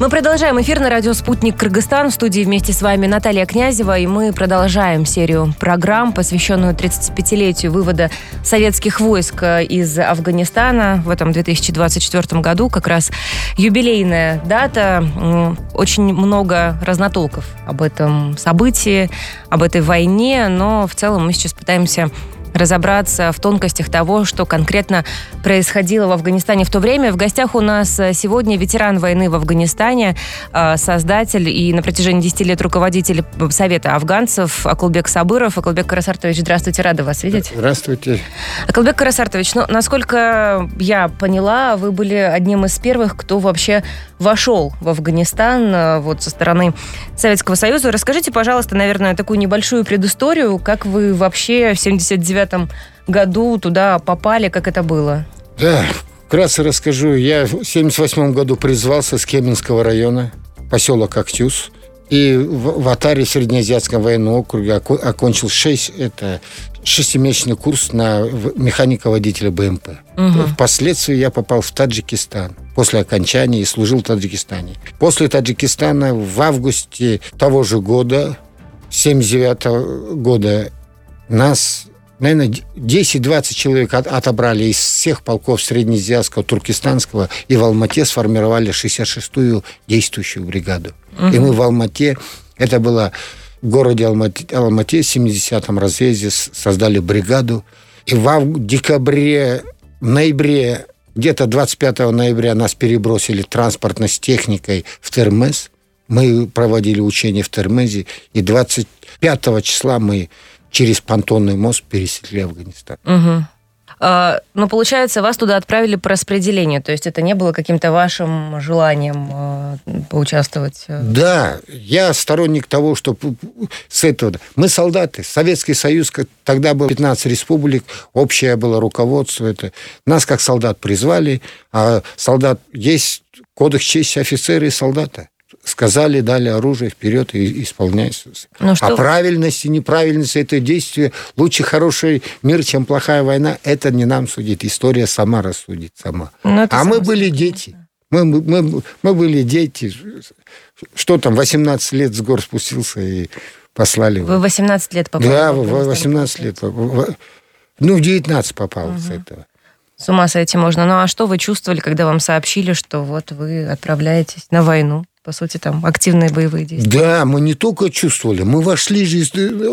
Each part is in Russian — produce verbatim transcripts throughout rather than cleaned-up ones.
Мы продолжаем эфир на радио «Спутник Кыргызстан». В студии вместе с вами Наталья Князева. И мы продолжаем серию программ, посвященную тридцатипятилетию вывода советских войск из Афганистана в этом две тысячи двадцать четвёртом году. Как раз юбилейная дата. Очень много разнотолков об этом событии, об этой войне. Но в целом мы сейчас пытаемся разобраться в тонкостях того, что конкретно происходило в Афганистане в то время. В гостях у нас сегодня ветеран войны в Афганистане, создатель и на протяжении десяти лет руководитель Совета афганцев Акылбек Сабыров. Акылбек Карасартович, здравствуйте, рада вас видеть. Здравствуйте. Акылбек Карасартович, ну, насколько я поняла, вы были одним из первых, кто вообще вошел в Афганистан вот со стороны Советского Союза. Расскажите, пожалуйста, наверное, такую небольшую предысторию, как вы вообще в семьдесят девятом году туда попали, как это было? Да, вкратце расскажу. Я в семьдесят восьмом году призвался с Кеминского района, поселок Актюз, и в, в Атаре, Среднеазиатском военном округе, окончил шесть, это, шестимесячный курс на механика-водителя БМП. Угу. Впоследствии я попал в Таджикистан после окончания и служил в Таджикистане. После Таджикистана в августе того же года, семьдесят девятого года, нас, наверное, десять-двадцать человек от, отобрали из всех полков Среднеазиатского, Туркестанского, и в Алмате сформировали шестьдесят шестую действующую бригаду. Угу. И мы в Алмате, это было в городе Алмате, Алмате в семидесятом разъезде, создали бригаду. И в декабре, в ноябре, где-то двадцать пятого ноября нас перебросили транспортно с техникой в Термез. Мы проводили учения в Термезе, и двадцать пятого числа мы через понтонный мост пересекли Афганистан. Угу. А, ну, получается, вас туда отправили по распределению, то есть это не было каким-то вашим желанием а, поучаствовать? Да, я сторонник того, что с этого... Мы солдаты. Советский Союз, тогда было пятнадцать республик, общее было руководство. Это. Нас как солдат призвали, а солдат... Есть кодекс чести офицера и солдата. Сказали, дали оружие, вперед и исполняйся. Ну, что... А правильность и неправильность этого действия, лучше хороший мир, чем плохая война, это не нам судить. История сама рассудит, сама. Ну, а мы были дети. Мы, мы, мы были дети. Что там, восемнадцать лет с гор спустился и послали. Вы восемнадцать лет попали? Да, в восемнадцать лет. Ну, в девятнадцать попал угу. с этого. С ума сойти можно. Ну, а что вы чувствовали, когда вам сообщили, что вот вы отправляетесь на войну? По сути, там активные боевые действия. Да, мы не только чувствовали, мы вошли же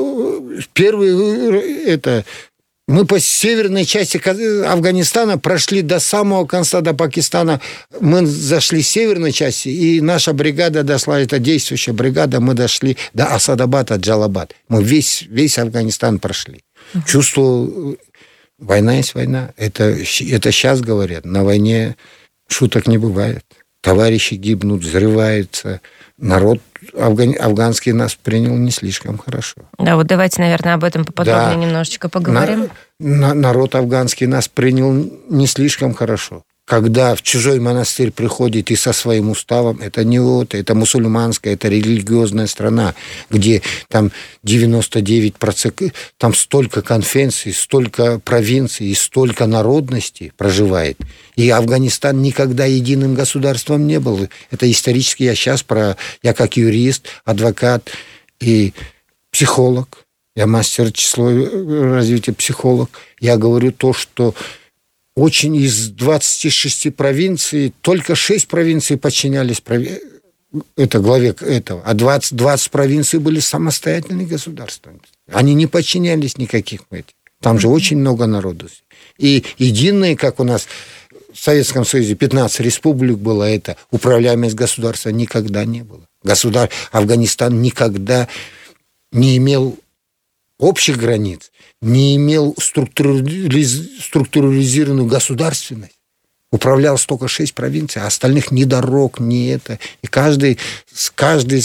первые это мы по северной части Афганистана прошли до самого конца, до Пакистана. Мы зашли с северной части, и наша бригада дошла, это действующая бригада, мы дошли до Асадабада, Джалабад. Мы весь, весь Афганистан прошли. Uh-huh. Чувствовал, война есть война. Это, это сейчас говорят, на войне шуток не бывает. Товарищи гибнут, взрываются. Народ афган, афганский нас принял не слишком хорошо. Да, вот давайте, наверное, об этом поподробнее да. немножечко поговорим. На, на, народ афганский нас принял не слишком хорошо. Когда в чужой монастырь приходит и со своим уставом, это не вот, это мусульманская, это религиозная страна, где там девяносто девять процентов, там столько конфессий, столько провинций и столько народностей проживает. И Афганистан никогда единым государством не был. Это исторически я сейчас про... Я как юрист, адвокат и психолог, я мастер число развития психолог, я говорю то, что очень из двадцати шести провинций только шесть провинций подчинялись прови... это главе этого, а двадцать, двадцать провинций были самостоятельными государствами. Они не подчинялись никаких этих. Там же очень много народу. И единое, как у нас в Советском Союзе пятнадцать республик было, это управляемость государства никогда не было. Государ... Афганистан никогда не имел общих границ, не имел структуриз... структуризированную государственность. Управлялось только шесть провинций, а остальных ни дорог, ни это. И каждый, каждый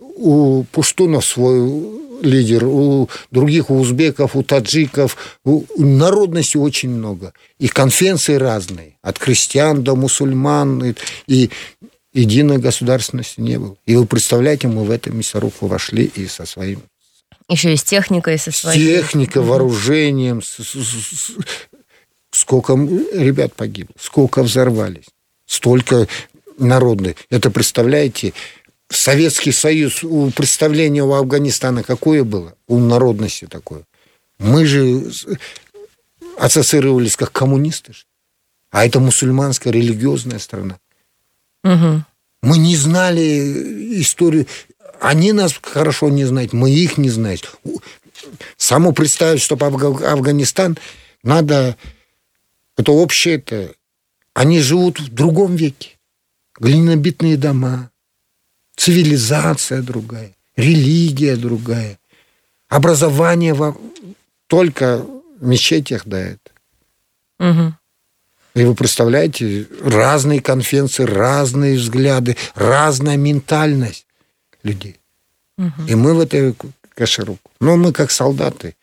у пуштунов свой лидер, у других, у узбеков, у таджиков, у народности очень много. И конфессии разные, от крестьян до мусульман, и, и единой государственности не было. И вы представляете, мы в эту мясорубку вошли и со своим... Еще и с техникой, со своей... С техникой, вооружением. С, с, с, сколько ребят погибло, сколько взорвались. Столько народный. Это, представляете, Советский Союз, у представления у Афганистана какое было? У народности такое. Мы же ассоциировались как коммунисты. А это мусульманская религиозная страна. Угу. Мы не знали историю. Они нас хорошо не знают, мы их не знаем. Само представить, что Афганистан надо... Это общее, это... Они живут в другом веке. Глинобитные дома, цивилизация другая, религия другая, образование во... только в мечетях, да, это. Угу. И вы представляете, разные конфессии, разные взгляды, разная ментальность людей. Угу. И мы в этой кашируку. Но мы как солдаты.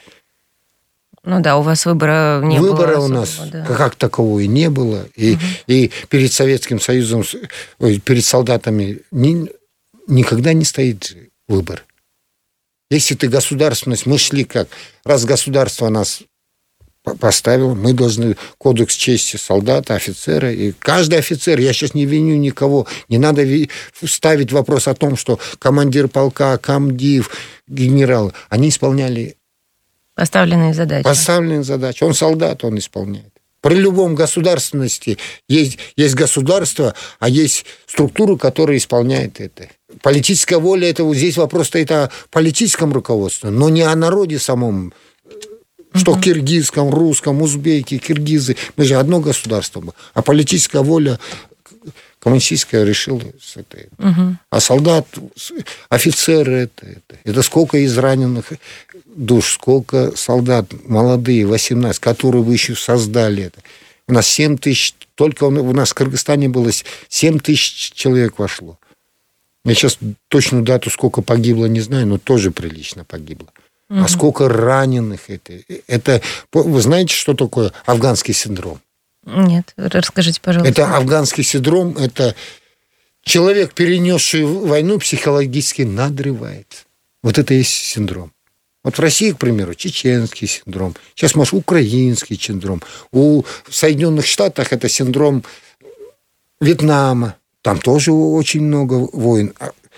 Ну да, у вас выбора не Выбора было. Выбора у нас да. как такового и не было. И, угу. и перед Советским Союзом, перед солдатами ни, никогда не стоит выбор. Если ты государственность, мы шли как, раз государство нас поставило, мы должны кодекс чести солдата, офицера, и каждый офицер, я сейчас не виню никого, не надо ставить вопрос о том, что командир полка, комдив, генерал, они исполняли поставленные задачи. Поставленные задачи. Он солдат, он исполняет. При любом государственности есть, есть государство, а есть структура, которая исполняет это. Политическая воля, это вот здесь вопрос стоит о политическом руководстве, но не о народе самом. Что uh-huh. киргизском, русском, узбеки, киргизы. Мы же одно государство. А политическая воля коммунистическая решила с этой. Uh-huh. А солдат, офицеры, это, это, это сколько израненных душ, сколько солдат молодые, восемнадцать, которые вы еще создали это. У нас семь тысяч, только у нас в Кыргызстане было семь тысяч человек вошло. Я сейчас точную дату, сколько погибло, не знаю, но тоже прилично погибло. А угу. сколько раненых это? Это, вы знаете, что такое афганский синдром? Нет, расскажите, пожалуйста. Это афганский синдром, это человек, перенесший войну, психологически надрывается. Вот это и есть синдром. Вот в России, к примеру, чеченский синдром. Сейчас, может, украинский синдром. У Соединенных Штатах это синдром Вьетнама. Там тоже очень много войн.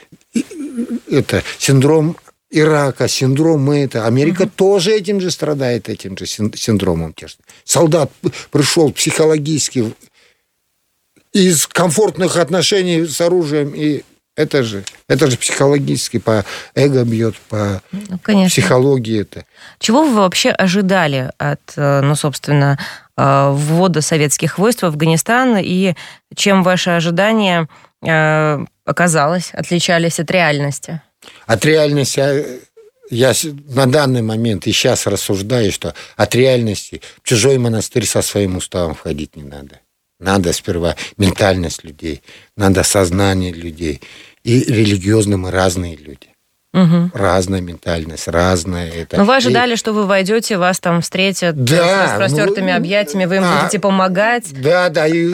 Это синдром Ирака, синдром это. Америка uh-huh. тоже этим же страдает, этим же синдромом. Солдат пришел психологически из комфортных отношений с оружием, и это же, это же психологически по эго бьет, по ну, психологии это. Чего вы вообще ожидали от, ну, собственно, ввода советских войск в Афганистан, и чем ваши ожидания оказалось, отличались от реальности? От реальности, я на данный момент и сейчас рассуждаю, что от реальности в чужой монастырь со своим уставом входить не надо. Надо сперва ментальность людей, надо сознание людей. И религиозно мы разные люди. Угу. Разная ментальность, разная это. Но вы ожидали, и... что вы войдете, вас там встретят да, с распростертыми ну, объятиями, вы им а, будете помогать? Да, да, и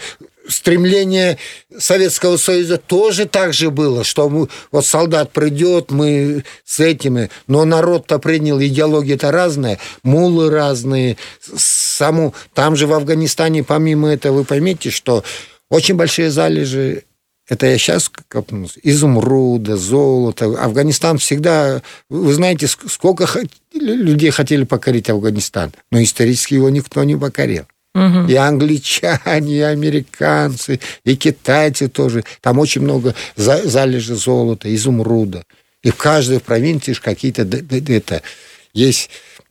стремление Советского Союза тоже так же было, что мы, вот солдат придет, мы с этими, но народ-то принял, идеология-то разная, мулы разные, саму, там же в Афганистане, помимо этого, вы поймите, что очень большие залежи, это я сейчас копнулся, изумруда, золота. Афганистан всегда, вы знаете, сколько людей хотели покорить Афганистан, но исторически его никто не покорил. Угу. И англичане, и американцы, и китайцы тоже. Там очень много залежей золота, изумруда. И в каждой провинции какие-то это, есть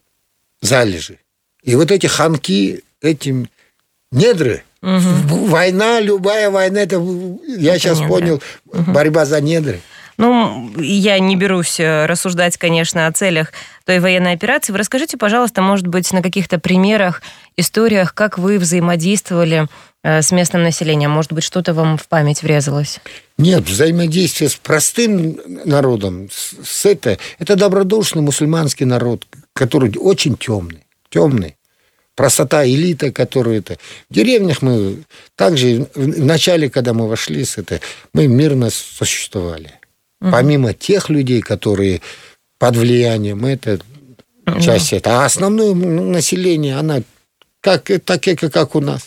залежи. И вот эти ханки, эти недры, угу. война, любая война, это, я это сейчас недры. Понял, угу. борьба за недры. Ну, я не берусь рассуждать, конечно, о целях той военной операции. Вы расскажите, пожалуйста, может быть, на каких-то примерах, историях, как вы взаимодействовали с местным населением? Может быть, что-то вам в память врезалось? Нет, взаимодействие с простым народом, с это, это добродушный мусульманский народ, который очень темный, темный. Простота, элита, которую это... В деревнях мы также, в начале, когда мы вошли, с это, мы мирно существовали. Угу. Помимо тех людей, которые под влиянием, это часть угу. это. А основное население, она как, так, как у нас.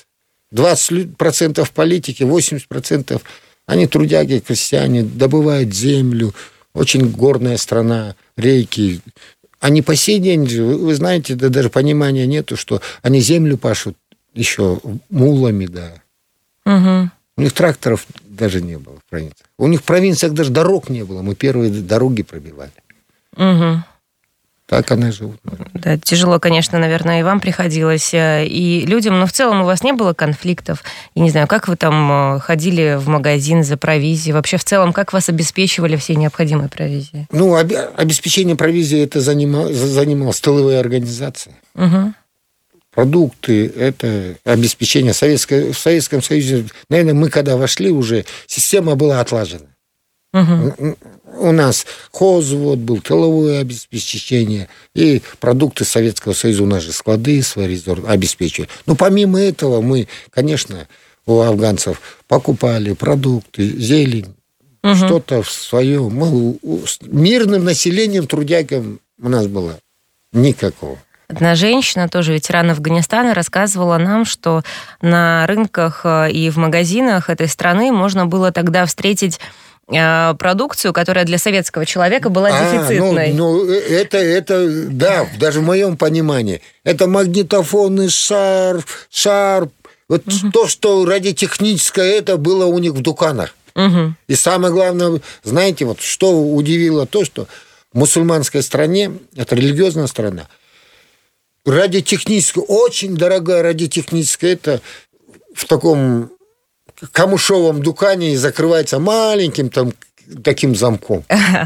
двадцать процентов политики, восемьдесят процентов они трудяги, крестьяне, добывают землю, очень горная страна, реки. Они по сей день, вы знаете, да даже понимания нету, что они землю пашут еще мулами, да. Угу. У них тракторов даже не было в провинциях. У них в провинциях даже дорог не было. Мы первые дороги пробивали. Угу. Так она живут. Да, тяжело, конечно, наверное, и вам приходилось, и людям, но в целом у вас не было конфликтов? Я не знаю, как вы там ходили в магазин за провизией? Вообще, в целом, как вас обеспечивали всей необходимой провизией? Ну, об, обеспечение провизии это занимал, занималась тыловая организация. Угу. Продукты, это обеспечение. Советское, в Советском Союзе, наверное, мы когда вошли уже, система была отлажена. Угу. У нас хозвод был, тыловое обеспечение, и продукты Советского Союза, у нас же склады свои обеспечивали. Но помимо этого мы, конечно, у афганцев покупали продукты, зелень, угу. что-то в своем. Мы, мирным населением, трудягам у нас было никакого. Одна женщина, тоже ветеран Афганистана, рассказывала нам, что на рынках и в магазинах этой страны можно было тогда встретить продукцию, которая для советского человека была а, дефицитной. Ну, ну это, это, да, даже в моем понимании. Это магнитофонный шарф, шарп. Вот угу. то, что радиотехническое, это было у них в дуканах. Угу. И самое главное, знаете, вот что удивило, то, что в мусульманской стране, это религиозная страна, радиотехническая, очень дорогая радиотехническая, это в таком камушовом дукане закрывается маленьким там таким замком.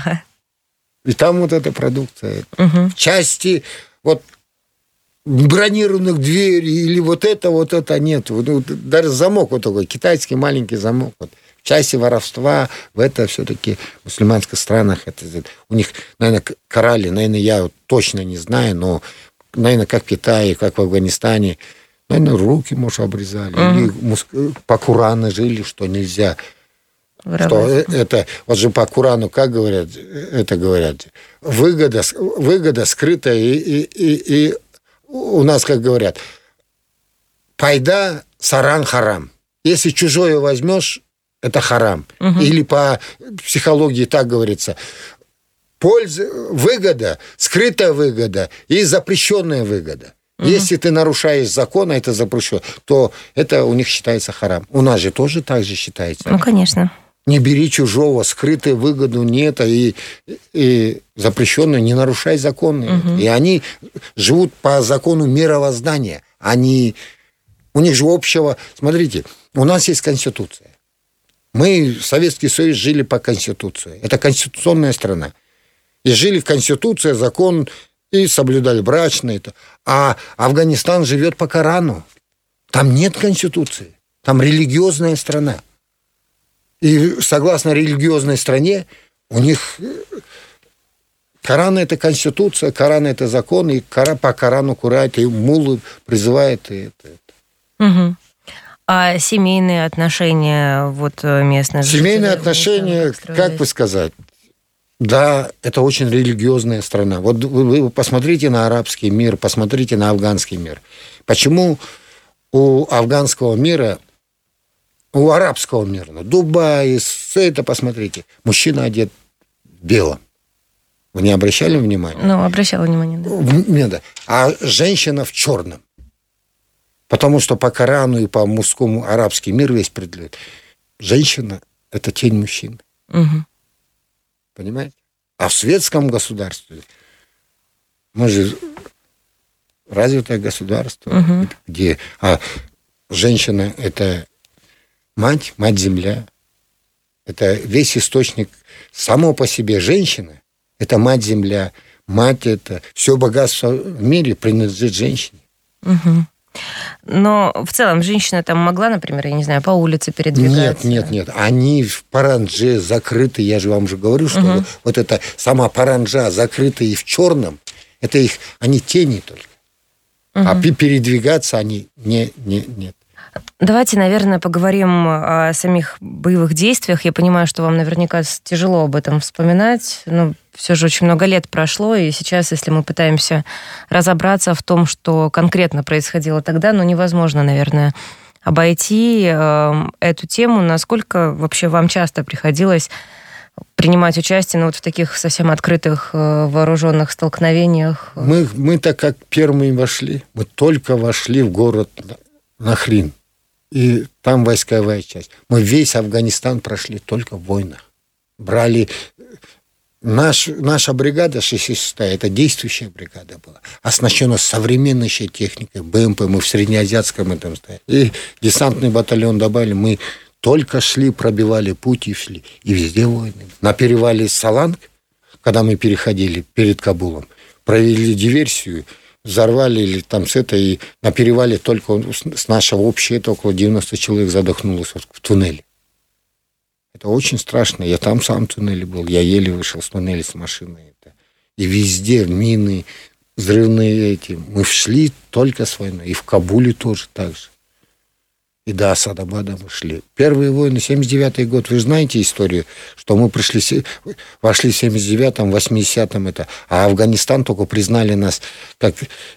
И там вот эта продукция. Угу. В части вот бронированных дверей или вот это, вот это нет. Вот, даже замок вот такой, китайский маленький замок. Вот. В части воровства, в это все-таки в мусульманских странах, это, у них, наверное, карали, наверное, я точно не знаю, но, наверное, как в Китае, как в Афганистане, наверное, руки, может, обрезали. Mm-hmm. Или по Корану жили, что нельзя. Что это, вот же по Корану, как говорят, это говорят, выгода, выгода скрытая, и, и, и, и у нас, как говорят, пайда саран харам. Если чужое возьмешь, это харам. Mm-hmm. Или по психологии так говорится. Польза, выгода, скрытая выгода и запрещенная выгода. Угу. Если ты нарушаешь закон, а это запрещено, то это у них считается харам. У нас же тоже так же считается. Ну, конечно. Не бери чужого, скрытую выгоду нет, и, и запрещенную, не нарушай законы. Угу. И они живут по закону мировоздания. Они, у них же общего... Смотрите, у нас есть Конституция. Мы, Советский Союз, жили по Конституции. Это конституционная страна. И жили в Конституции, закон... И соблюдали брачные. А Афганистан живет по Корану. Там нет конституции. Там религиозная страна. И согласно религиозной стране, у них Коран – это конституция, Коран – это закон, и по Корану курают, и муллы призывают. И это, это. Угу. А семейные отношения вот местных? Семейные отношения, как бы сказать... Да, это очень религиозная страна. Вот вы, вы посмотрите на арабский мир, посмотрите на афганский мир. Почему у афганского мира, у арабского мира, Дубай, все это посмотрите, мужчина одет в белом. Вы не обращали внимания? Ну, обращала внимание, да. Нет, да. А женщина в черном. Потому что по Корану и по мужскому арабский мир весь определяет. Женщина – это тень мужчины. Угу. Понимаете? А в светском государстве, мы же развитое государство, угу. где а женщина – это мать, мать-земля. Это весь источник. Само по себе женщина – это мать-земля. Мать – это все богатство в мире принадлежит женщине. Угу. Но в целом женщина там могла, например, я не знаю, по улице передвигаться? Нет, нет, нет. Они в паранже закрыты. Я же вам уже говорю, что угу. вот эта сама паранжа закрыта и в черном, это их, они тени только. Угу. А передвигаться они не, не, нет. Давайте, наверное, поговорим о самих боевых действиях. Я понимаю, что вам наверняка тяжело об этом вспоминать, но все же очень много лет прошло, и сейчас, если мы пытаемся разобраться в том, что конкретно происходило тогда, ну, невозможно, наверное, обойти э, эту тему. Насколько вообще вам часто приходилось принимать участие ну, вот в таких совсем открытых э, вооруженных столкновениях? Мы, мы так как первыми вошли, мы только вошли в город Нахрин. И там войсковая часть. Мы весь Афганистан прошли только в войнах. Брали... Наш, наша бригада шестьдесят шестая, это действующая бригада была, оснащена современнейшей техникой, БМП, мы в Среднеазиатском этом стояли. И десантный батальон добавили, мы только шли, пробивали путь и шли. И везде войны. На перевале Саланг, когда мы переходили перед Кабулом, провели диверсию, взорвали или там с этой, и на перевале только с нашего общего, около девяносто человек задохнулось в туннеле. Это очень страшно. Я там сам в туннеле был. Я еле вышел с туннеля с машиной. И везде мины, взрывные эти. Мы шли только с войной. И в Кабуле тоже так же. И до Асадабада мы шли. Первые войны, семьдесят девятый год. Вы знаете историю, что мы пришли, вошли в семьдесят девятом, восьмидесятом. Это, а Афганистан только признали нас как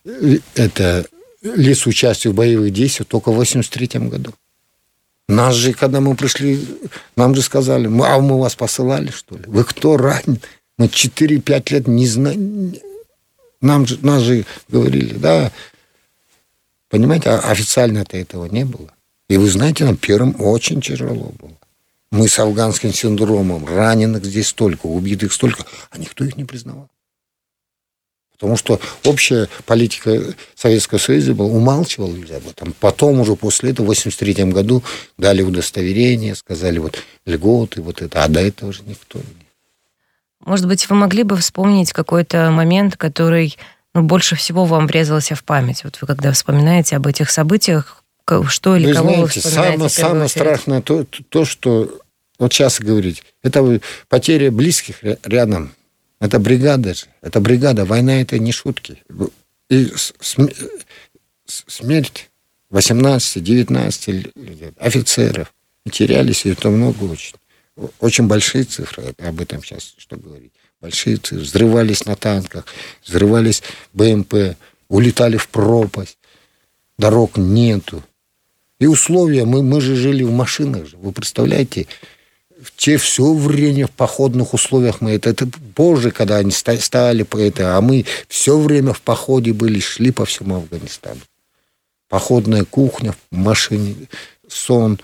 это, лиц участия в боевых действиях только в восемьдесят третьем году. Нас же, когда мы пришли, нам же сказали, а мы вас посылали, что ли? Вы кто ранен? Мы четыре-пять лет не знаем. Нам же, нас же говорили, да. Понимаете, официально-то этого не было. И вы знаете, нам первым очень тяжело было. Мы с афганским синдромом, раненых здесь столько, убитых столько, а никто их не признавал. Потому что общая политика Советского Союза была, умалчивала об этом. Потом уже после этого, в восемьдесят третьем году, дали удостоверение, сказали вот льготы, вот это, а до этого же никто не. Может быть, вы могли бы вспомнить какой-то момент, который ну, больше всего вам врезался в память? Вот вы когда вспоминаете об этих событиях, что или вы кого знаете, вы вспоминаете? Самое, самое страшное то, то, что вот сейчас говорить, это потеря близких рядом. Это бригада же. Это бригада. Война – это не шутки. И смерть восемнадцати-девятнадцати офицеров. Терялись, и это много очень. Очень большие цифры. Об этом сейчас что говорить. Большие цифры. Взрывались на танках, взрывались БМП, улетали в пропасть. Дорог нету. И условия, мы, мы же жили в машинах же. Вы представляете, те все время в походных условиях мы это, это позже, когда они стали по это, а мы все время в походе были, шли по всему Афганистану. Походная кухня, в машине, сон,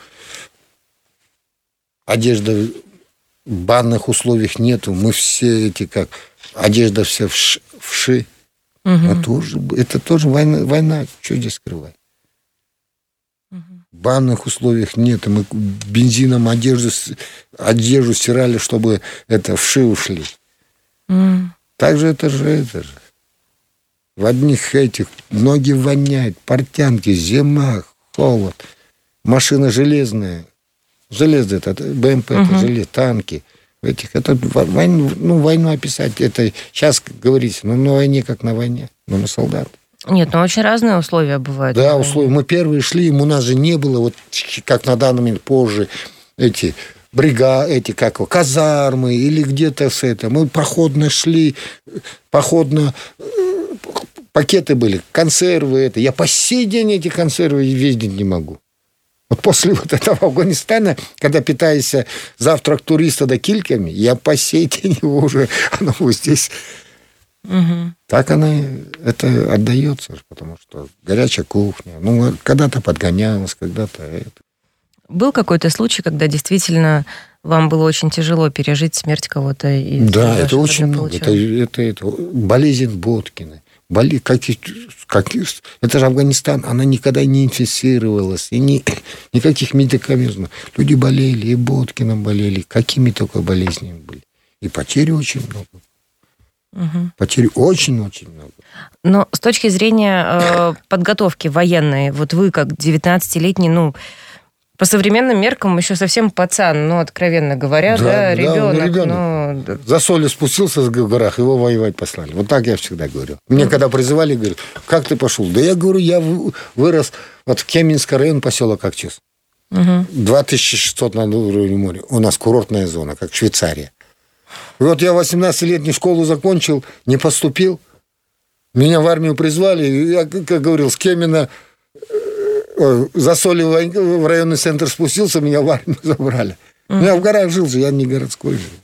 одежда в банных условиях нету, мы все эти как одежда вся вши, вши. Угу. Это тоже, это тоже война, война, что здесь скрывать? В банных условиях нет. Мы бензином одежду, одежду стирали, чтобы это вши ушли. Mm. Так же это же, это же. В одних этих ноги воняют, портянки, зима, холод. Машина железная. Железо это, БМП, uh-huh. это железо, танки. Этих, это войну, ну, войну описать, это сейчас говорить, ну, на войне как на войне, но на солдат. Нет, ну очень разные условия бывают. Да, условия. Мы первые шли, у нас же не было, вот как на данный момент позже, эти брига, эти как казармы или где-то с это. Мы походно шли, походно пакеты были, консервы это. Я по сей день эти консервы видеть не могу. Вот после вот этого Афганистана, когда питаешься завтрак туриста да кильками, я по сей день его уже, оно вот здесь... Угу. Так она это отдается, потому что горячая кухня. Ну, когда-то подгонялась, когда-то это. Был какой-то случай, когда действительно вам было очень тяжело пережить смерть кого-то из да, это очень много. Это, это, это болезнь Боткина. Боли, как, как, это же Афганистан, она никогда не инфицировалась, и ни, никаких медикаментов. Люди болели, и Боткиным болели, какими только болезнями были. И потери очень много. Угу. Потерь очень-очень много. Но с точки зрения э, подготовки военной, вот вы как девятнадцатилетний, ну, по современным меркам еще совсем пацан, ну, откровенно говоря, да, да ребенок. Да, ребенок. Ну... За солью спустился в горах, его воевать послали. Вот так я всегда говорю. Мне когда призывали, говорят, как ты пошел? Да я говорю, я вырос вот в Кеминский район, поселок Акчус. Угу. две тысячи шестьсот над уровнем моря. У нас курортная зона, как Швейцария. И вот я восемнадцатилетнюю школу закончил, не поступил. Меня в армию призвали. Я, как говорил, с Кемина за солью в районный центр спустился, меня в армию забрали. Mm. Я в горах жил же, я не городской жил.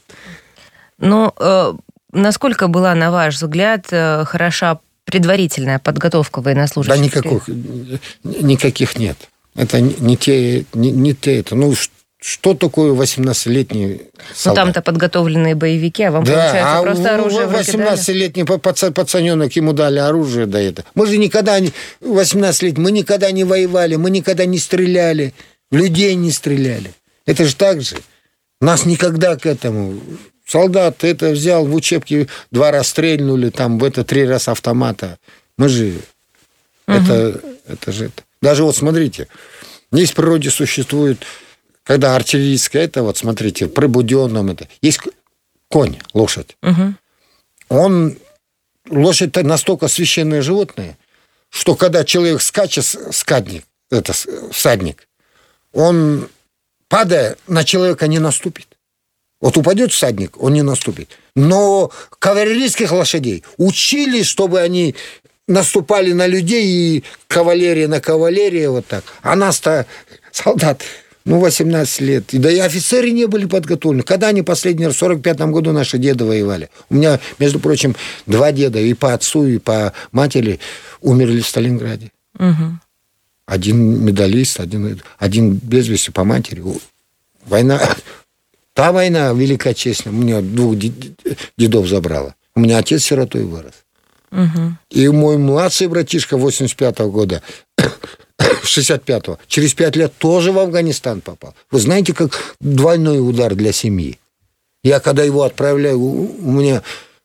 Ну, э, насколько была, на ваш взгляд, э, хороша предварительная подготовка военнослужащих? Да никаких, никаких нет. Это не, не те, не, не те это. Ну, что такое восемнадцатилетний солдат? Ну, там-то подготовленные боевики, а вам, да, получается, а просто оружие в руки дали? восемнадцатилетний пацаненок, ему дали оружие, да это. Мы же никогда не... восемнадцать лет, мы никогда не воевали, мы никогда не стреляли, в людей не стреляли. Это же так же. Нас никогда к этому... Солдат это взял, в учебке два раза стрельнули, там в это три раза автомата. Мы же... Угу. Это, это же... Это. Даже вот смотрите, есть в природе существует... Когда артиллерийская, это вот, смотрите, при Буденном это... Есть конь, лошадь. Угу. Он... Лошадь настолько священное животное, что когда человек скачет, скадник, это всадник, он, падая, на человека не наступит. Вот упадет всадник, он не наступит. Но кавалерийских лошадей учили, чтобы они наступали на людей, и кавалерия на кавалерию, вот так. А нас-то, солдат, ну, восемнадцать лет. Да и офицеры не были подготовлены. Когда они последний раз, в сорок пятом году наши деды воевали. У меня, между прочим, два деда, и по отцу, и по матери, умерли в Сталинграде. Угу. Один медалист, один, один без вести по матери. Война... Та война, великая честь, меня двух дедов забрала. У меня отец сиротой вырос. Угу. И мой младший братишка восемьдесят пятого года, шестьдесят пятого, через пять лет тоже в Афганистан попал. Вы знаете, как двойной удар для семьи. Я когда его отправляю, у меня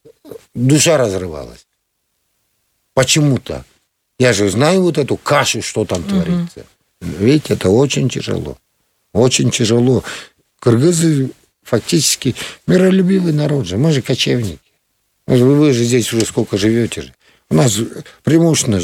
душа разрывалась. Почему так? Я же знаю вот эту кашу, что там угу. творится. Видите, это очень тяжело. Очень тяжело. Кыргызы фактически миролюбивый народ же. Мы же кочевники. Вы, вы же здесь уже сколько живете же. У нас преимущественно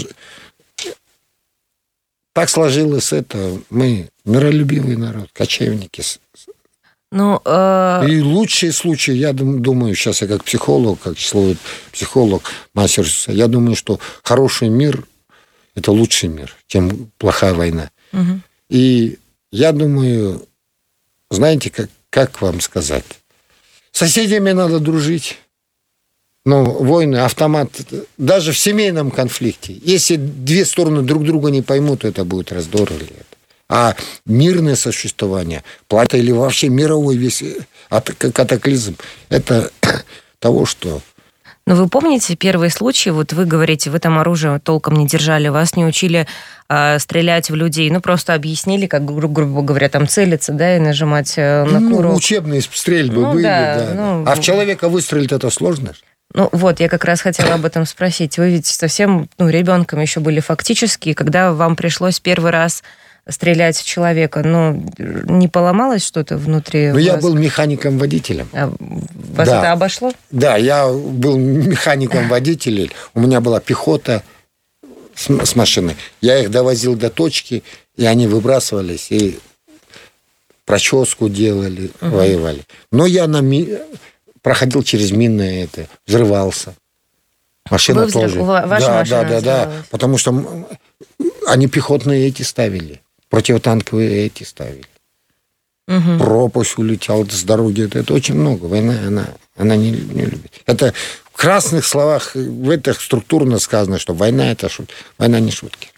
так сложилось это. Мы миролюбивый народ, кочевники. Ну, э... И лучшие случаи, я думаю, сейчас я как психолог, как слово психолог, мастер, я думаю, что хороший мир – это лучший мир, чем плохая война. Угу. И я думаю, знаете, как, как вам сказать, с соседями надо дружить. Но войны, автомат, даже в семейном конфликте, если две стороны друг друга не поймут, то это будет раздор или это. А мирное существование, плата или вообще мировой весь катаклизм, это того, что... Но вы помните первые случаи, вот вы говорите, вы там оружие толком не держали, вас не учили э, стрелять в людей, ну просто объяснили, как, гру- грубо говоря, там целиться, да, и нажимать э, на ну, курок. Учебные стрельбы ну, были, да. да. Ну, а в человека выстрелить это сложно? Ну вот, я как раз хотела об этом спросить. Вы ведь совсем ну, ребенком еще были фактически, когда вам пришлось первый раз стрелять в человека, ну, не поломалось что-то внутри Ну, вас? я был механиком-водителем. А вас да. это обошло? Да, я был механиком-водителем. У меня была пехота с, с машиной. Я их довозил до точки, и они выбрасывались, и проческу делали, угу. воевали. Но я на ми... проходил через минное это, взрывался. Машина Вы тоже. Ваша да, машина да, да, да. Потому что они пехотные эти ставили. Противотанковые эти ставили. Угу. Пропасть улетел с дороги. Это, это очень много. Война, она, она не, не любит. Это в красных словах, в этих структурно сказано, что война это шут... война не шутки.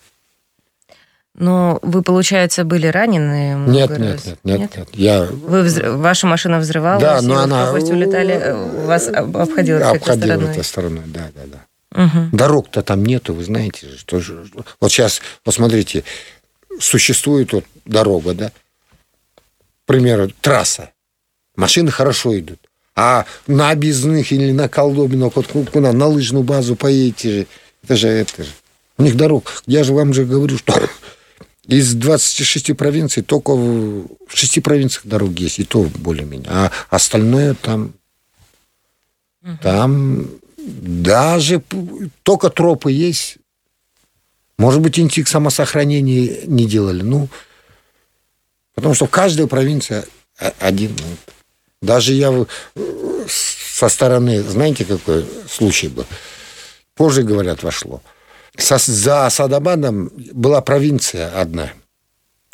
Но вы, получается, были ранены? Нет, нет, нет, нет, нет. Я... Вы взрыв... Ваша машина взрывалась, да, и но вы она... в пропасть улетали, вас обходила с этой стороной? Обходила этой стороной, да, да, да. Угу. Дорог-то там нету, вы знаете же. Что же... Вот сейчас, посмотрите, существует вот дорога, да, к примеру, трасса. Машины хорошо идут. А на объездных или на колдобинах, вот куда, на лыжную базу поедете же, это же, это же. У них дорог. Я же вам же говорю, что из двадцати шести провинций только в шести провинциях дороги есть, и то более-менее. А остальное там, угу. там даже только тропы есть. Может быть, интик самосохранения не делали. Ну, потому что в каждой провинции один. Даже я со стороны, знаете, какой случай был? Позже, говорят, вошло. За Асадабадом была провинция одна.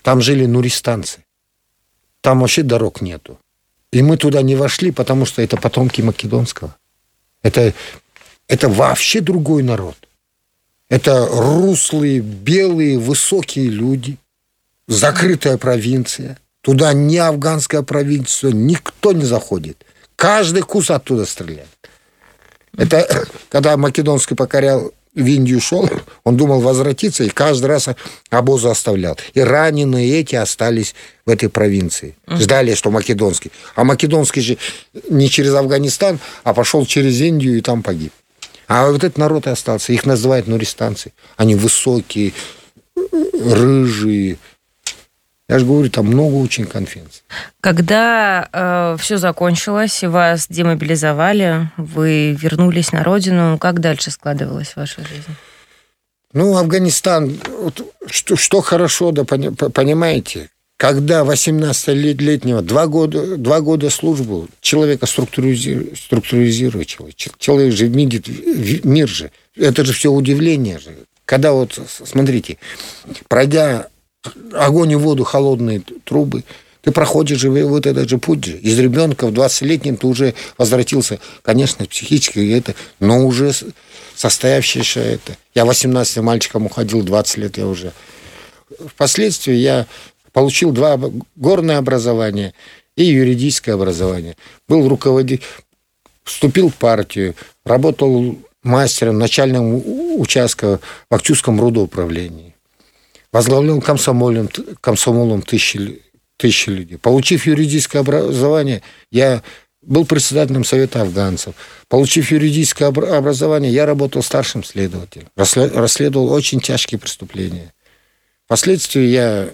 Там жили нуристанцы. Там вообще дорог нету. И мы туда не вошли, потому что это потомки Македонского. Это, это вообще другой народ. Это руслые, белые, высокие люди. Закрытая провинция. Туда ни афганская провинция, никто не заходит. Каждый кус оттуда стреляет. Это когда Македонский покорял, в Индию шел, он думал возвратиться, и каждый раз обозы оставлял. И раненые эти остались в этой провинции. Ждали, что Македонский. А Македонский же не через Афганистан, а пошел через Индию и там погиб. А вот этот народ и остался. Их называют нуристанцы. Они высокие, рыжие. Я же говорю, там много очень конвенций. Когда э, все закончилось, вас демобилизовали, вы вернулись на родину, как дальше складывалась ваша жизнь? Ну, Афганистан, вот, что, что хорошо, да, понимаете, когда восемнадцатилетнего, два года, два года службы, человека структуризирует, структуризирует человек. Человек же видит мир же. Это же все удивление же. Когда вот, смотрите, пройдя огонь и воду, холодные трубы, ты проходишь же вот этот же путь же. Из ребенка в двадцатилетнем ты уже возвратился, конечно, психически это, но уже состоявшееся это. Я восемнадцатым мальчиком уходил, двадцать лет я уже. Впоследствии я получил два горное образование и юридическое образование. Был руководитель, вступил в партию, работал мастером начального участка в Актюбском рудоуправлении. Возглавлял комсомолом, комсомолом тысячи, тысячи людей. Получив юридическое образование, я был председателем Совета афганцев. Получив юридическое образование, я работал старшим следователем. Расследовал очень тяжкие преступления. Впоследствии я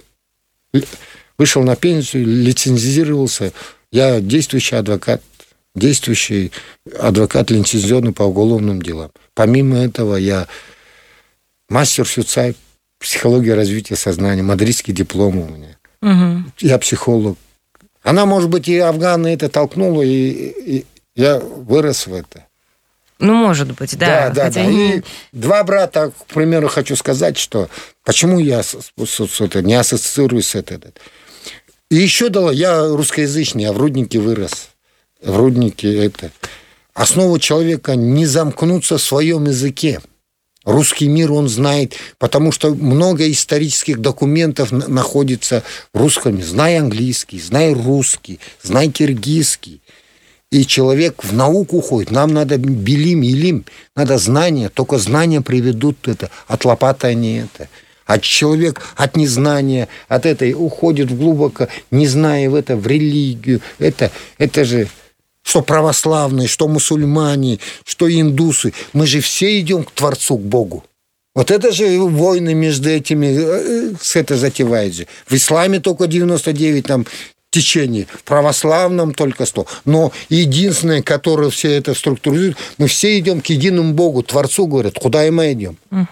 вышел на пенсию, лицензировался. Я действующий адвокат, действующий адвокат лицензионный по уголовным делам. Помимо этого, я мастер СЮЦАЙ, психология развития сознания, мадридский диплом у меня. Угу. Я психолог. Она, может быть, и Афгана это толкнула, и, и я вырос в это. Ну, может быть, да. Да, да, да. Не... И два брата, к примеру, хочу сказать, что почему я с, с, с, это, не ассоциируюсь с этим. И еще дала, я русскоязычный, я в Руднике вырос. В Руднике это. Основа человека не замкнуться в своем языке. Русский мир он знает, потому что много исторических документов находится в русском. Знай английский, знай русский, знай киргизский. И человек в науку уходит. Нам надо белим, елим, надо знания. Только знания приведут это. От лопаты они это. А человек от незнания, от этой уходит глубоко, не зная в это, в религию. Это, это же... Что православные, что мусульмане, что индусы. Мы же все идем к Творцу, к Богу. Вот это же войны между этими, с это затевает же. В исламе только девяносто девять там течений, в православном только сто. Но единственное, которое все это структурирует, мы все идем к единому Богу, Творцу, говорят, куда и мы идем. Угу.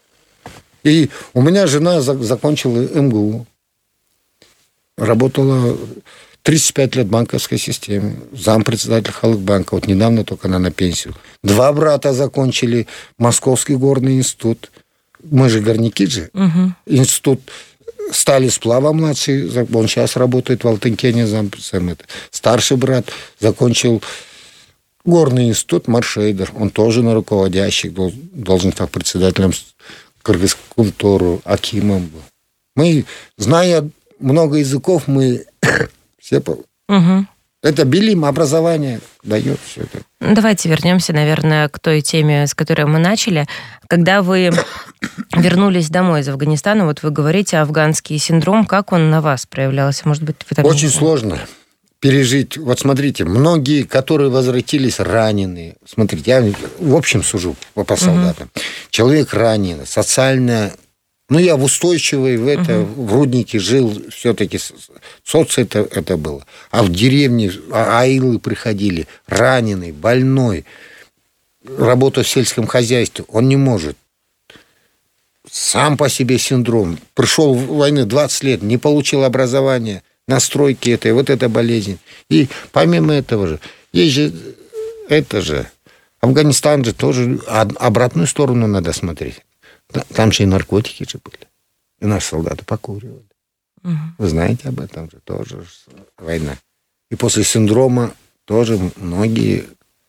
И у меня жена закончила эм гэ у, работала... тридцать пять лет в банковской системе, зампредседатель Халыкбанка, вот недавно только она на пенсию. Два брата закончили Московский горный институт. Мы же горняки же. Угу. Институт стали сплава младший, он сейчас работает в Алтынкене зампредседателем. Старший брат закончил горный институт Маршейдер. Он тоже на руководящих должен стать председателем Кыргызкультуру, Акимом был. Мы, зная много языков, мы... Все... Угу. Это белим, образование дает все это. Давайте вернемся, наверное, к той теме, с которой мы начали. Когда вы вернулись домой из Афганистана, вот вы говорите, афганский синдром, как он на вас проявлялся? Может быть, вы там... Очень сложно пережить. Вот смотрите, многие, которые возвратились раненые, смотрите, я в общем сужу по солдатам. Угу. Человек раненый, социально... Ну, я в устойчивой в это, угу. в Руднике жил, все-таки соц это, это было. А в деревне аилы приходили, раненый, больной, работа в сельском хозяйстве, он не может. Сам по себе синдром. Пришел в войну двадцать лет, не получил образования, настройки этой, вот эта болезнь. И помимо этого же, есть же, это же, Афганистан же тоже, обратную сторону надо смотреть. Там же и наркотики же были. И наши солдаты покуривали. Угу. Вы знаете об этом же, тоже война. И после синдрома тоже многие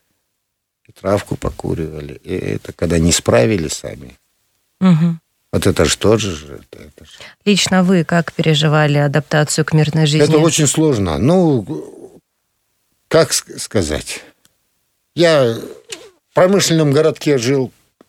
травку покуривали. И это когда не справились сами. Угу. Вот это же тоже же. Это, это же. Лично вы как переживали адаптацию к мирной жизни? Это очень сложно. Ну, как сказать? Я в промышленном городке жил,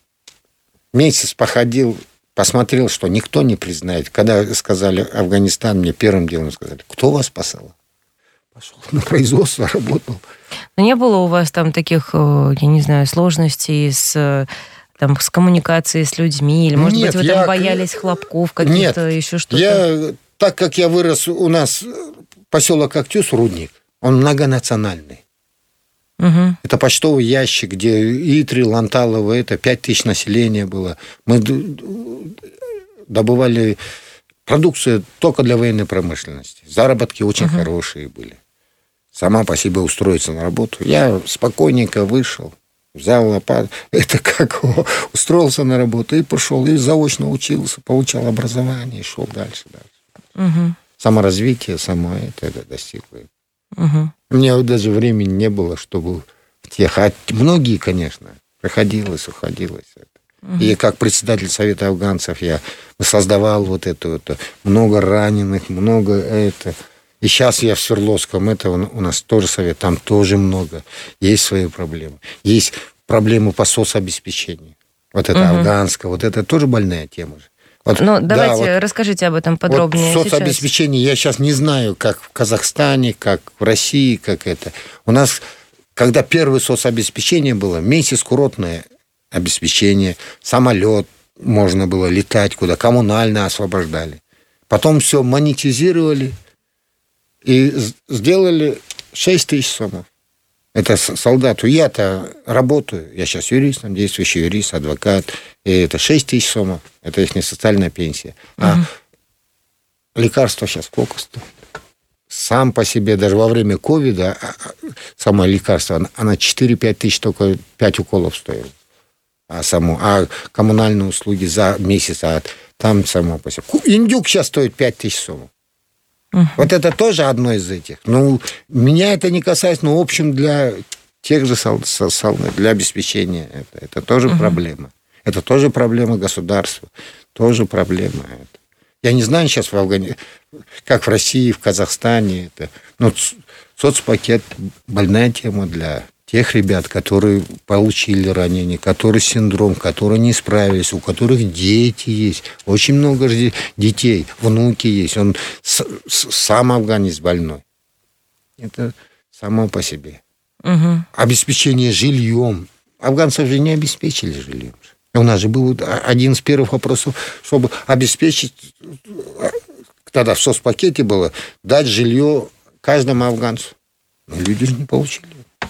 месяц походил, посмотрел, что никто не признает. Когда сказали Афганистан, мне первым делом сказали, кто вас посылал? Пошел на производство, работал. Но не было у вас там таких, я не знаю, сложностей с, там, с коммуникацией с людьми? Или, может Нет, быть, вы я... там боялись хлопков каких-то, Нет, еще что-то? Я, так как я вырос, у нас поселок Актюс, Рудник, он многонациональный. Угу. Это почтовый ящик, где Итри, Ланталово, это пять тысяч населения было. Мы добывали продукцию только для военной промышленности. Заработки очень угу. хорошие были. Сама по себе устроиться на работу. Я спокойненько вышел, взял лопату, это как устроился на работу и пошел, и заочно учился, получал образование, и шел дальше, дальше. Угу. Саморазвитие, само это, это достигло. Угу. У меня даже времени не было, чтобы в тех... А многие, конечно, приходилось, уходилось. Угу. И как председатель Совета афганцев я создавал вот это, это много раненых, много это... И сейчас я в Свердловском, это у нас тоже совет, там тоже много. Есть свои проблемы. Есть проблемы по соцобеспечению. Вот это угу. афганское, вот это тоже больная тема. Вот, ну, давайте да, вот, расскажите об этом подробнее. Вот соцобеспечение, сейчас. Я сейчас не знаю, как в Казахстане, как в России, как это. У нас, когда первое соцобеспечение было, месяц курортное обеспечение, самолет можно было летать куда, коммунально освобождали. Потом все монетизировали и сделали шесть тысяч сомов. Это солдату. Я-то работаю, я сейчас юристом, действующий юрист, адвокат, и это шесть тысяч сомов, это их социальная пенсия. А угу. лекарство сейчас сколько стоит? Сам по себе, даже во время ковида, само лекарство, она четыре-пять тысяч, только пять уколов стоило. А, само, а коммунальные услуги за месяц, а там само по себе. Индюк сейчас стоит пять тысяч сомов. Uh-huh. Вот это тоже одно из этих. Ну, меня это не касается, но в общем для тех же солдат, для обеспечения это, это тоже uh-huh. проблема. Это тоже проблема государства, тоже проблема. Это. Я не знаю сейчас в Афганистане, как в России, в Казахстане. Это, но соцпакет больная тема для тех ребят, которые получили ранение, которые синдром, которые не справились, у которых дети есть. Очень много детей, внуки есть. Он сам афганец больной. Это само по себе. Угу. Обеспечение жильем. Афганцев же не обеспечили жильем. У нас же был один из первых вопросов, чтобы обеспечить, тогда в соцпакете было, дать жилье каждому афганцу. Но люди же не получили.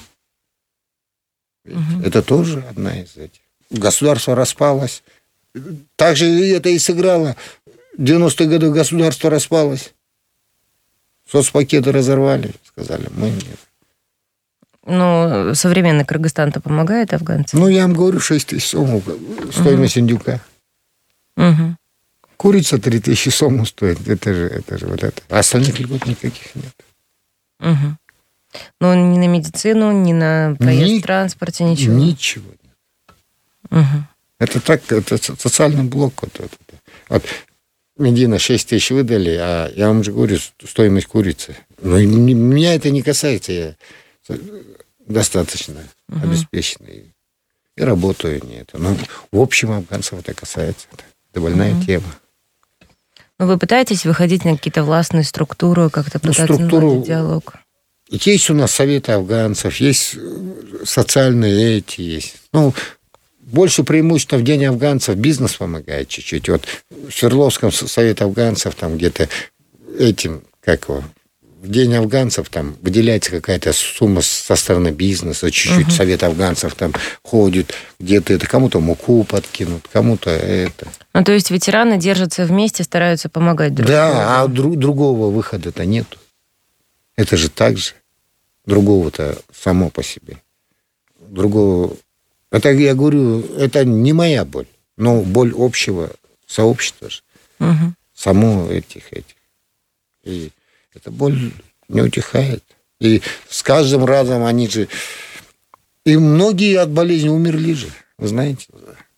Угу. Это тоже одна из этих. Государство распалось. Так же это и сыграло. В девяностых годах государство распалось. Соцпакеты разорвали. Сказали, мы нет. Ну, современный Кыргызстан-то помогает афганцам? Ну, я вам говорю, шесть тысяч сомов стоимость угу. индюка. Угу. Курица три тысячи сомов стоит. Это же, это же вот это. А остальных льгот никаких нет. Угу. Ну, ни на медицину, ни на проезд Ни... в транспорте, ничего? Ничего нет. Угу. Это так, это социальный блок. Вот, вот, вот. Медина шесть тысяч выдали, а я вам же говорю, стоимость курицы. Но меня это не касается. Я достаточно угу. обеспеченный. И работаю не это. Но в общем афганцев это касается. Это больная угу. тема. Но вы пытаетесь выходить на какие-то властные структуры, как-то ну, пытаться структуру... наладить диалог? Есть у нас советы афганцев, есть социальные эти, есть. Ну, больше преимущества в День афганцев бизнес помогает чуть-чуть. Вот в Свердловском совете афганцев там где-то этим, как его, в День афганцев там выделяется какая-то сумма со стороны бизнеса, чуть-чуть uh-huh. совет афганцев там ходит, где-то это кому-то муку подкинут, кому-то это. Ну, то есть ветераны держатся вместе, стараются помогать друг другу. Да, а друг, другого выхода-то нету. Это же так же. Другого-то само по себе. Другого... Это, я говорю, это не моя боль, но боль общего сообщества же. Угу. Само этих, этих. И эта боль не утихает. И с каждым разом они же... И многие от болезни умерли же, вы знаете.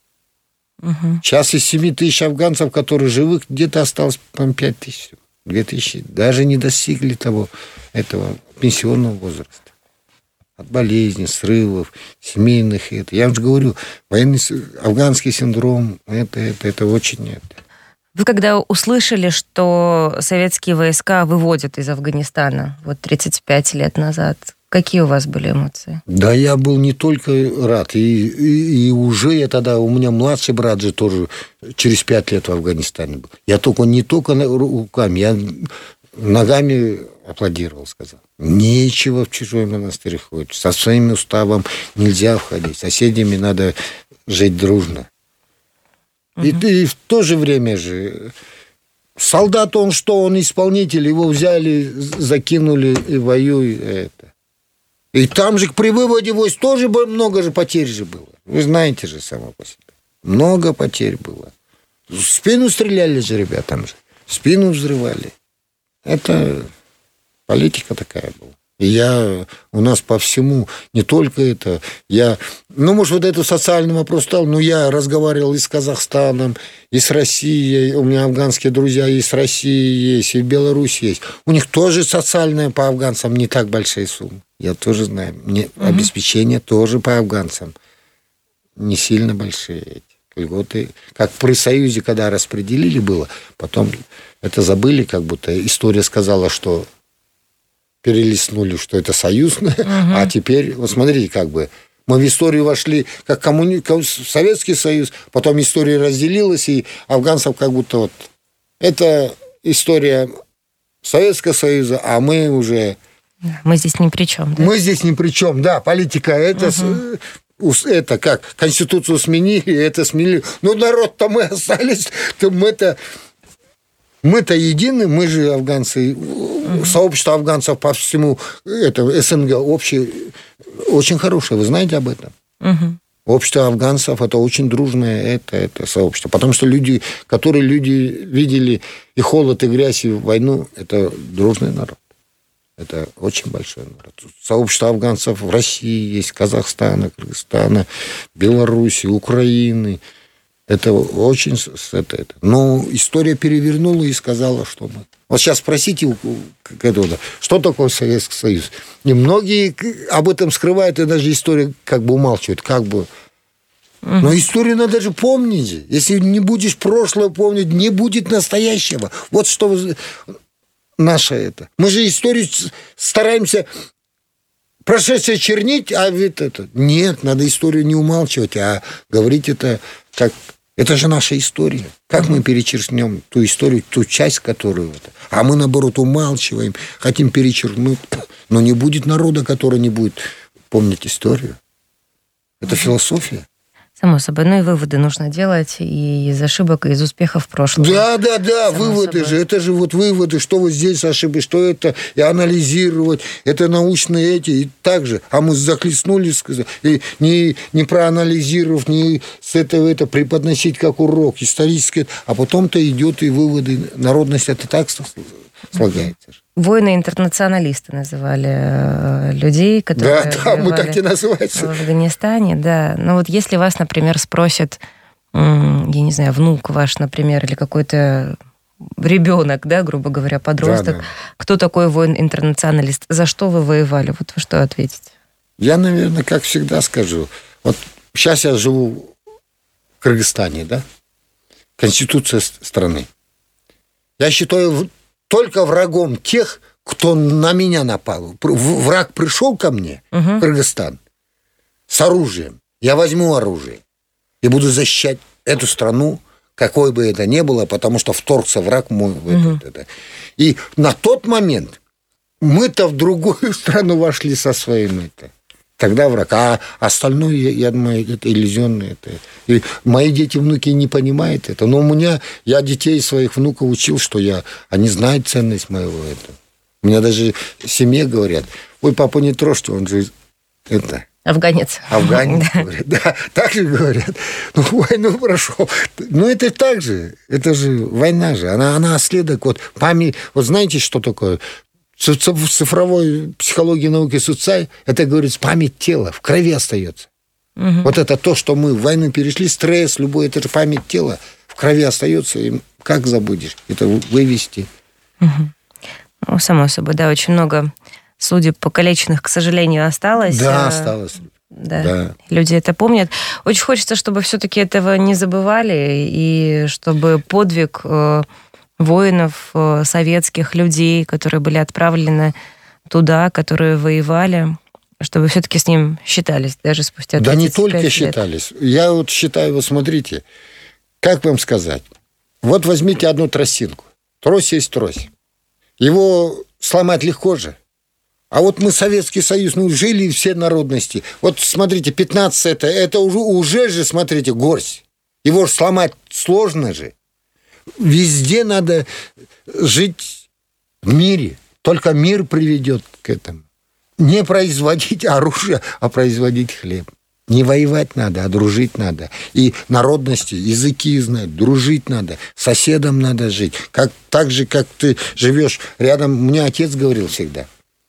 Угу. Сейчас из семи тысяч афганцев, которые живых, где-то осталось, по-моему, пять тысяч. две тысячи. Даже не достигли того, этого пенсионного возраста. От болезней, срывов, семейных. Это. Я уже говорю, военный афганский синдром, это, это, это очень нет. Вы когда услышали, что советские войска выводят из Афганистана вот тридцать пять лет назад, какие у вас были эмоции? Да, я был не только рад, и, и, и уже я тогда, у меня младший брат же тоже через пять лет в Афганистане был. Я только не только руками, я ногами аплодировал, сказал. Нечего в чужой монастырь ходить. Со своим уставом нельзя входить. С соседями надо жить дружно. И, и в то же время же солдат, он что, он исполнитель, его взяли, закинули и воюют. Это. И там же при выводе войск тоже много же потерь же было. Вы знаете же само по себе. Много потерь было. В спину стреляли же ребятам же. В спину взрывали. Это политика такая была. И я, у нас по всему, не только это, я, ну, может, вот это социальный вопрос стал, но я разговаривал и с Казахстаном, и с Россией, у меня афганские друзья и с Россией есть, и в Беларуси есть. У них тоже социальное по афганцам не так большие суммы. Я тоже знаю. Мне угу. обеспечение тоже по афганцам не сильно большие эти льготы. Как при Союзе, когда распределили было, потом это забыли, как будто история сказала, что перелистнули, что это союзное, угу. а теперь, вот смотрите, как бы, мы в историю вошли как коммуни... Советский Союз, потом история разделилась, и афганцев как будто вот... Это история Советского Союза, а мы уже... Мы здесь ни при чем, да? Мы здесь ни при чем, да, политика, это... Угу. Это как, Конституцию сменили, это сменили. Ну, народ-то мы остались, то мы-то... Мы-то едины, мы же афганцы, угу. сообщество афганцев по всему это, СНГ общее, очень хорошее, вы знаете об этом? Угу. Общество афганцев – это очень дружное это, это сообщество, потому что люди, которые люди видели и холод, и грязь, и войну, это дружный народ. Это очень большой народ. Сообщество афганцев в России есть, Казахстана, Кыргызстана, Беларуси, Украины. Это очень... Это, это. Но история перевернула и сказала, что мы... Вот сейчас спросите, что такое Советский Союз. И многие об этом скрывают, и даже история как бы умалчивает, как бы... Но историю надо же помнить. Если не будешь прошлое помнить, не будет настоящего. Вот что наше это. Мы же историю стараемся прошедшее чернить, а ведь это... Нет, надо историю не умалчивать, а говорить это как... Это же наша история. Как мы перечеркнем ту историю, ту часть, которую... А мы, наоборот, умалчиваем, хотим перечеркнуть. Но не будет народа, который не будет помнить историю. Это философия. Само собой. Ну и выводы нужно делать и из ошибок, и из успехов прошлого. Да, да, да, Само выводы собой. же. Это же вот выводы, что вот здесь ошибки, что это, и анализировать. Это научные эти, и так же. А мы захлестнули, и не, не проанализировав, не с этого это преподносить как урок исторический. А потом-то идет и выводы. Народность это так слагается. Воины-интернационалисты называли людей, которые да, да, мы так и называемся. В Афганистане, да. Но вот если вас, например, спросят, я не знаю, внук ваш, например, или какой-то ребенок, да, грубо говоря, подросток, да, да. кто такой воин-интернационалист, за что вы воевали? Вот вы что ответите? Я, наверное, как всегда скажу. Вот сейчас я живу в Кыргызстане, да? Конституция страны. Я считаю... Только врагом тех, кто на меня напал. Враг пришел ко мне угу. в Кыргызстан с оружием. Я возьму оружие и буду защищать эту страну, какой бы это ни было, потому что вторгся враг мой. Угу. Это. И на тот момент мы-то в другую страну вошли со своим это. Тогда враг. А остальное, я, я думаю, это иллюзионное. Это. И мои дети, внуки не понимают это. Но у меня, я детей своих внуков учил, что я, они знают ценность моего этого. У меня даже в семье говорят, ой, папа, не трожьте, он же это. Афганец. Афганец, говорят. Да, так же говорят. Ну, войну прошел. Ну, это так же. Это же война же. Она, она следок. Вот память... Вот знаете, что такое? В цифровой психологии науки СУЦАЙ это, говорится, память тела. В крови остается. Угу. Вот это то, что мы в войну перешли, стресс любой, это же память тела. В крови остается. И как забудешь? Это вывести. Угу. Ну, само собой, да, очень много... Судеб покалеченных, к сожалению, осталось. Да, осталось. Да. Да. Люди это помнят. Очень хочется, чтобы все-таки этого не забывали, и чтобы подвиг воинов, советских людей, которые были отправлены туда, которые воевали, чтобы все-таки с ним считались, даже спустя тридцать пять лет. Да не только считались. Я вот считаю, вот смотрите, как вам сказать? Вот возьмите одну тростинку. Трось есть трось. Его сломать легко же. А вот мы, Советский Союз, ну, жили все народности. Вот, смотрите, пятнадцать это, это уже, уже же, смотрите, горсть. Его же сломать сложно же. Везде надо жить в мире. Только мир приведет к этому. Не производить оружие, а производить хлеб. Не воевать надо, а дружить надо. И народности, языки знать, дружить надо. Соседом надо жить. Как, так же, как ты живешь рядом. Мне отец говорил всегда.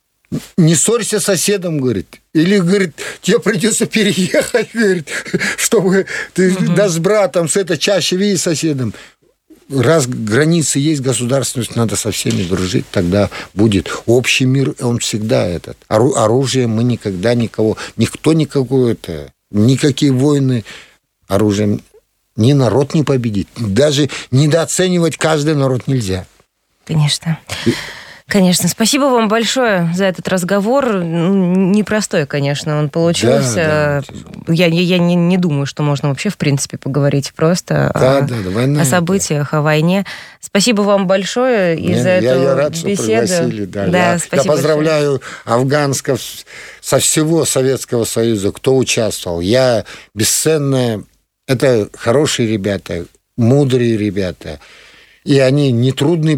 Не ссорься с соседом, говорит. Или, говорит, тебе придется переехать, говорит, чтобы ты угу. да, с братом, с это чаще видеть соседом. Раз границы есть, государственность, надо со всеми дружить, тогда будет общий мир, он всегда этот. Оружием мы никогда никого, никто никакой это, никакие войны оружием ни народ не победит. Даже недооценивать каждый народ нельзя. Конечно. Конечно. Спасибо вам большое за этот разговор. Непростой, конечно, он получился. Да, да. Я, я не, не думаю, что можно вообще, в принципе, поговорить просто да, о, да, да, война, о событиях, да. о войне. Спасибо вам большое и Нет, за я, эту я рад, беседу. Что пригласили, да. Да, я, я поздравляю большое. Афганцев со всего Советского Союза, кто участвовал. Я бесценная... Это хорошие ребята, мудрые ребята. И они нетрудный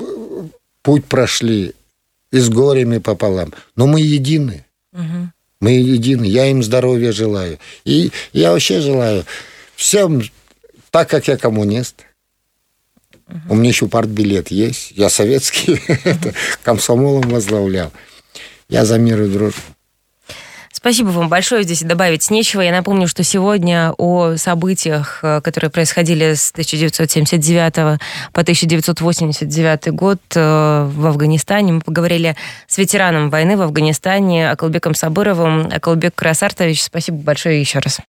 путь прошли и с горями пополам. Но мы едины. Угу. Мы едины. Я им здоровья желаю. И я вообще желаю всем, так как я коммунист. Угу. У меня еще партбилет есть. Я советский. Угу. Комсомолом возглавлял. Я за мир и дружбу. Спасибо вам большое, здесь добавить нечего. Я напомню, что сегодня о событиях, которые происходили с тысяча девятьсот семьдесят девятого по тысяча девятьсот восемьдесят девятый год в Афганистане. Мы поговорили с ветераном войны в Афганистане Акылбеком Сабыровым. Акылбек Красартович, спасибо большое еще раз.